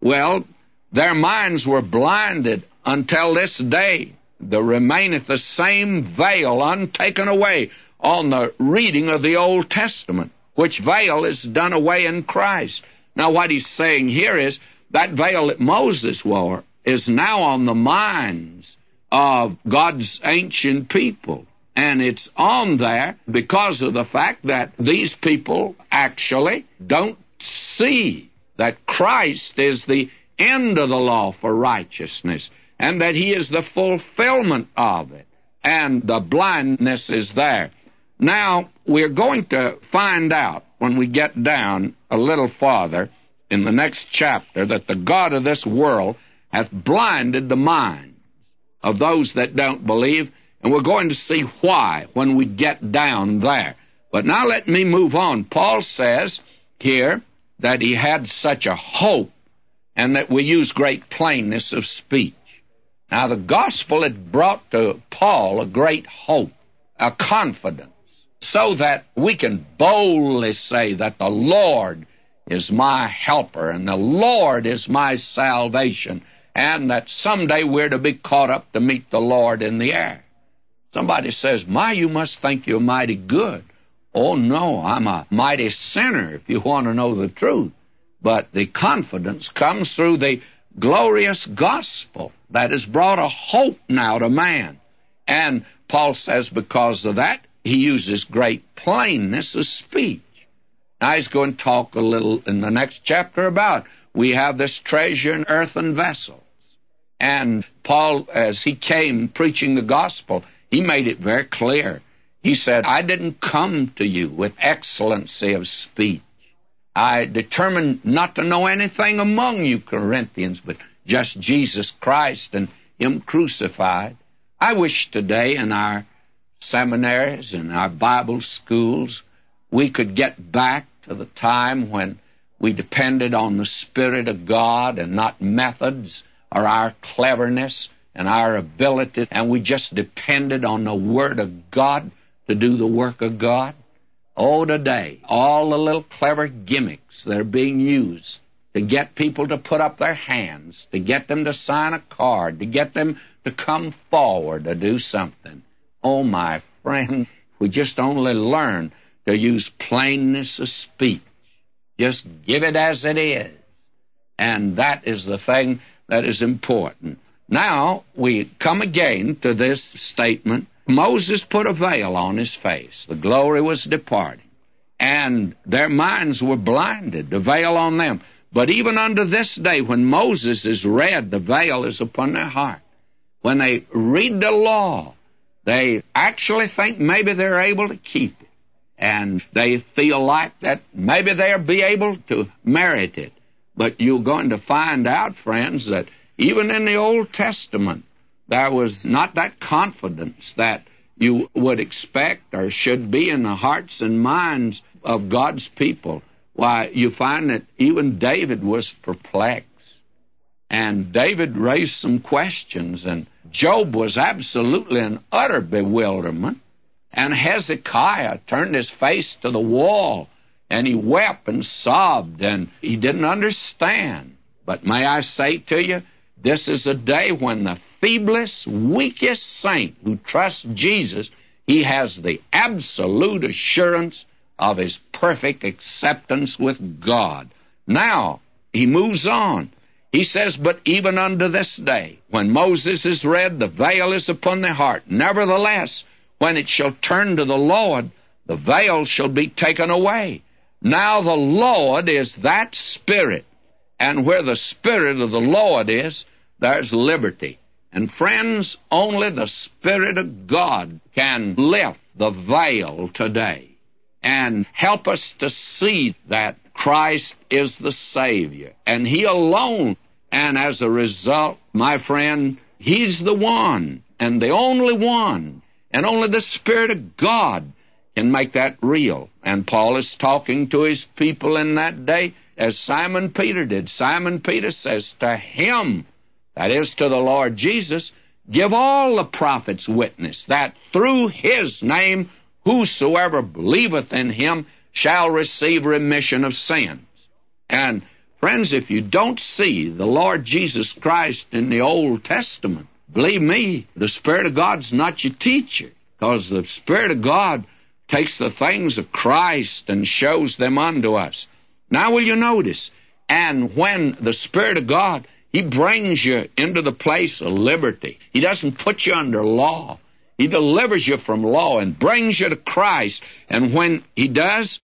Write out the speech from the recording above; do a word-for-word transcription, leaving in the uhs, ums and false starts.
Well, their minds were blinded until this day. There remaineth the same veil untaken away on the reading of the Old Testament, which veil is done away in Christ. Now, what he's saying here is that veil that Moses wore is now on the minds of God's ancient people. And it's on there because of the fact that these people actually don't see that Christ is the end of the law for righteousness, and that he is the fulfillment of it, and the blindness is there. Now, we're going to find out when we get down a little farther in the next chapter that the God of this world hath blinded the minds of those that don't believe, and we're going to see why when we get down there. But now let me move on. Paul says here that he had such a hope, and that we use great plainness of speech. Now, the gospel had brought to Paul a great hope, a confidence, so that we can boldly say that the Lord is my helper, and the Lord is my salvation, and that someday we're to be caught up to meet the Lord in the air. Somebody says, "My, you must think you're mighty good." Oh, no, I'm a mighty sinner, if you want to know the truth. But the confidence comes through the glorious gospel that has brought a hope now to man. And Paul says because of that, he uses great plainness of speech. Now he's going to talk a little in the next chapter about we have this treasure in earthen vessels. And Paul, as he came preaching the gospel, he made it very clear. He said, "I didn't come to you with excellency of speech. I determined not to know anything among you, Corinthians, but just Jesus Christ and him crucified." I wish today in our seminaries and our Bible schools we could get back to the time when we depended on the Spirit of God and not methods or our cleverness and our ability, and we just depended on the Word of God to do the work of God. Oh, today, all the little clever gimmicks that are being used to get people to put up their hands, to get them to sign a card, to get them to come forward to do something. Oh, my friend, we just only learn to use plainness of speech. Just give it as it is. And that is the thing that is important. Now, we come again to this statement. Moses put a veil on his face. The glory was departing. And their minds were blinded, the veil on them. But even unto this day, when Moses is read, the veil is upon their heart. When they read the law, they actually think maybe they're able to keep it. And they feel like that maybe they'll be able to merit it. But you're going to find out, friends, that even in the Old Testament, there was not that confidence that you would expect or should be in the hearts and minds of God's people. Why, you find that even David was perplexed. And David raised some questions, and Job was absolutely in utter bewilderment. And Hezekiah turned his face to the wall, and he wept and sobbed, and he didn't understand. But may I say to you, this is a day when the feeblest, weakest saint who trusts Jesus, he has the absolute assurance of his perfect acceptance with God. Now, he moves on. He says, "But even unto this day, when Moses is read, the veil is upon their heart. Nevertheless, when it shall turn to the Lord, the veil shall be taken away." Now the Lord is that Spirit, and where the Spirit of the Lord is, there's liberty. And friends, only the Spirit of God can lift the veil today and help us to see that Christ is the Savior, and He alone. And as a result, my friend, He's the one, and the only one, and only the Spirit of God can make that real. And Paul is talking to his people in that day as Simon Peter did. Simon Peter says, "To Him," that is to the Lord Jesus, "give all the prophets witness that through His name whosoever believeth in Him shall receive remission of sins." And Friends, if you don't see the Lord Jesus Christ in the Old Testament, believe me, the Spirit of God's not your teacher, because the Spirit of God takes the things of Christ and shows them unto us. Now will you notice, and when the Spirit of God, He brings you into the place of liberty. He doesn't put you under law. He delivers you from law and brings you to Christ. And when He does,